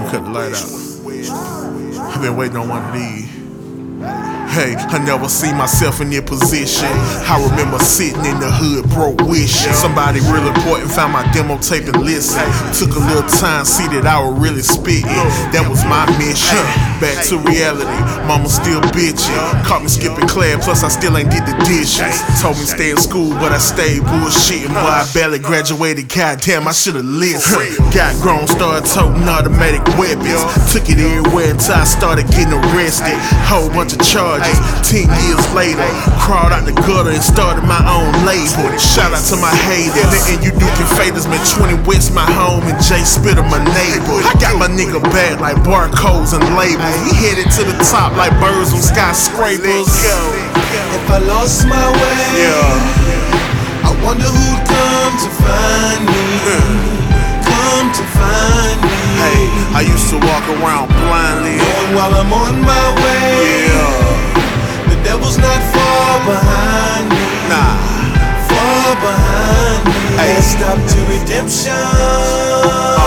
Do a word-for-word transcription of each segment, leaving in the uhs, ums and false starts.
Cut the light out. I've been waiting on one of these. Hey, I never see myself in their position. I remember sitting in the hood broke wishing somebody real important found my demo tape and listened. Took a little time, see that I was really spitting. That was my mission. Back to reality, mama still bitching. Caught me skipping class, plus I still ain't did the dishes. Told me stay in school, but I stayed bullshitting. Boy, I barely graduated, goddamn, I should've listened. Got grown, started toting automatic weapons. Took it everywhere until I started getting arrested. Whole bunch of charges. Ten years later, crawled out the gutter and started my own label. Shout out to my haters, and you Duke and Faders, man. twenty West my home and Jay Spitter my neighbor. I got my nigga back like barcodes and labels. He headed to the top like birds on skyscrapers. If I lost my way, yeah, I wonder who'd come to find me. Come to find me. Hey, I used to walk around blindly, and while I'm on my way, yeah, devil's not far behind me, nah, far behind me. Hey, stop to redemption. Uh,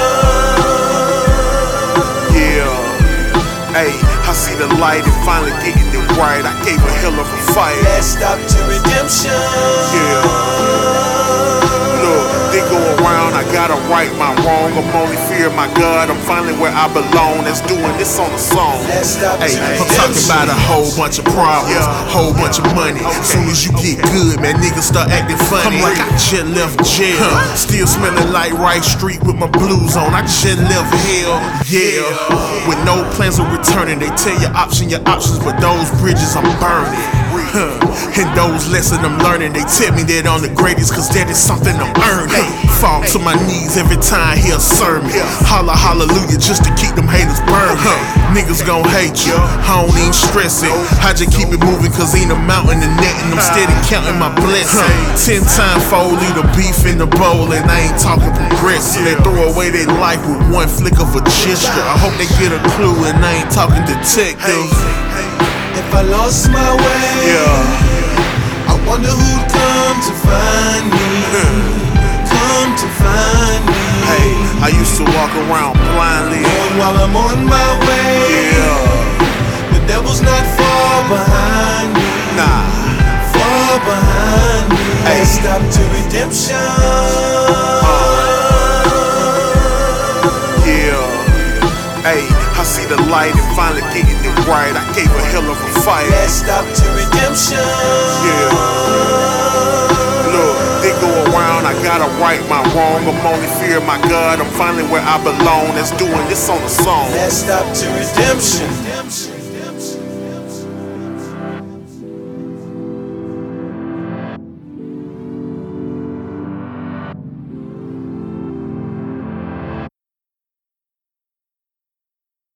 yeah, hey, I see the light and finally getting it right. I gave a hell of a fight. Let's stop to redemption. Yeah. Look, they go around, I gotta right my wrong. I'm only fear my God, I'm finally where I belong. That's doing this on a song. Hey, I'm talking about a whole bunch of problems, whole bunch of money. Soon as you get good, man, niggas start acting funny. I'm like I just left jail, still smelling like Rice Street with my blues on. I just left hell, yeah, with no plans of returning. They tell you option your options, but those bridges I'm burning. And those lessons I'm learning, they tell me that I'm the greatest, cause that is something I'm earning. Fall to my knees every time I hear a sermon. Holla hallelujah just to keep them haters burning. Niggas gon' hate you, I don't even stress it. I just keep it moving cause ain't a mountain in net, and I'm steady counting my blessings. Ten times fold, leave the beef in the bowl, and I ain't talking progressive. They throw away their life with one flick of a gesture. I hope they get a clue, and I ain't talking detective. If I lost my way, yeah, I wonder who'd come to find me. Come to find me. Hey, I used to walk around blindly, and while I'm on my way, yeah, the devil's not far behind me, nah, far behind me. Hey, stop to redemption. Uh, yeah, hey, I see the light and finally getting it right. I gave a hell of a fight. Let's stop to redemption. Yeah. Look, they go around, I gotta right my wrong. I'm only fear my God, I'm finally where I belong. That's doing this on a song. Let's stop to redemption.